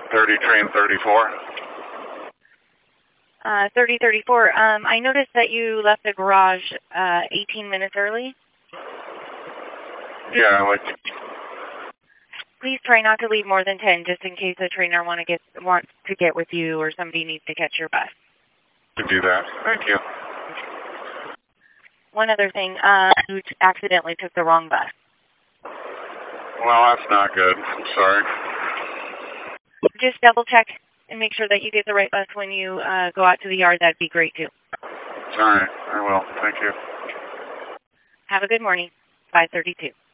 30 train 34. 3034. I noticed that you left the garage 18 minutes early. Yeah, Please try not to leave more than 10, just in case the trainer wants to get with you or somebody needs to catch your bus. to do that. Thank you. One other thing, you accidentally took the wrong bus. Well, that's not good. I'm sorry. Just double check and make sure that you get the right bus when you go out to the yard. That'd be great, too. All right, I will. Thank you. Have a good morning. 532.